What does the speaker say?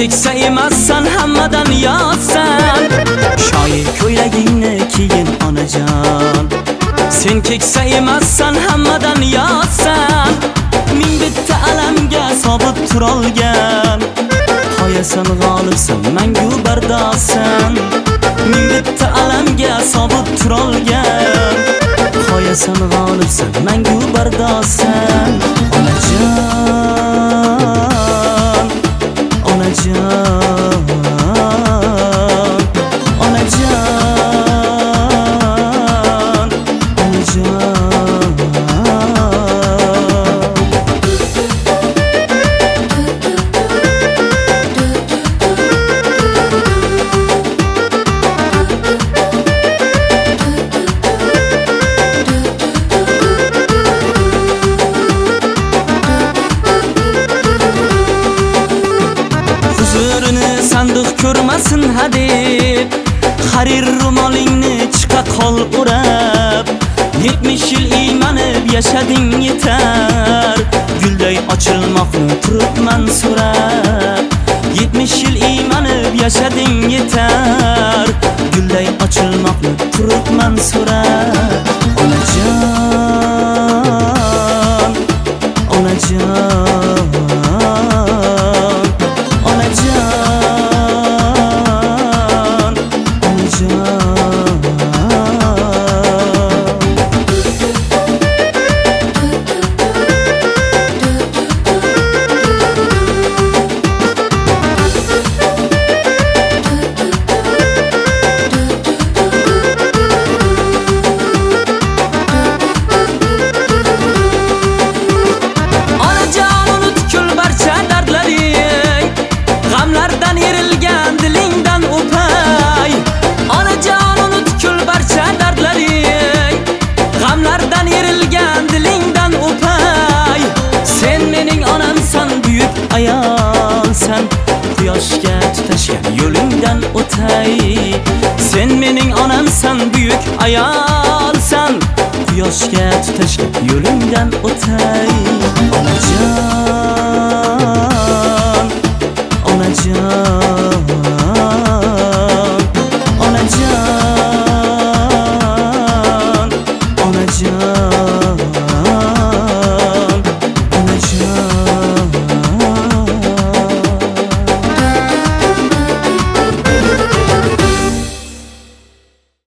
keksa emassan, hammadan yotsan. Shoir ko'ylagingni kiyin onajon. Sen keksa emassan, hammadan yotsan. Ming bitta alamga sobit turolgan. Qoyasan g'olibsan, mangu bardorsan. Ming bitta alamga sobit turolgan. Qoyasan g'olibsan, mangu bardorsan. Onajon, onajon, onajon, onajon. Sandiq ko'rmasin hadeb, harir ro'molingni chiqa qol o'rab. 70 yil iymanib yashading yetar, gulday ochilmoqni turibman so'rab. 70 yil iymanib yashading yetar, gulday ochilmoqni turibman so'rab. Onajon, onajon, ayolsan, quyoshga tutashgan yo'lingdan o'tay. Sen mening onamsan, buyuk ayolsan, quyoshga tutashgan yo'lingdan o'tay.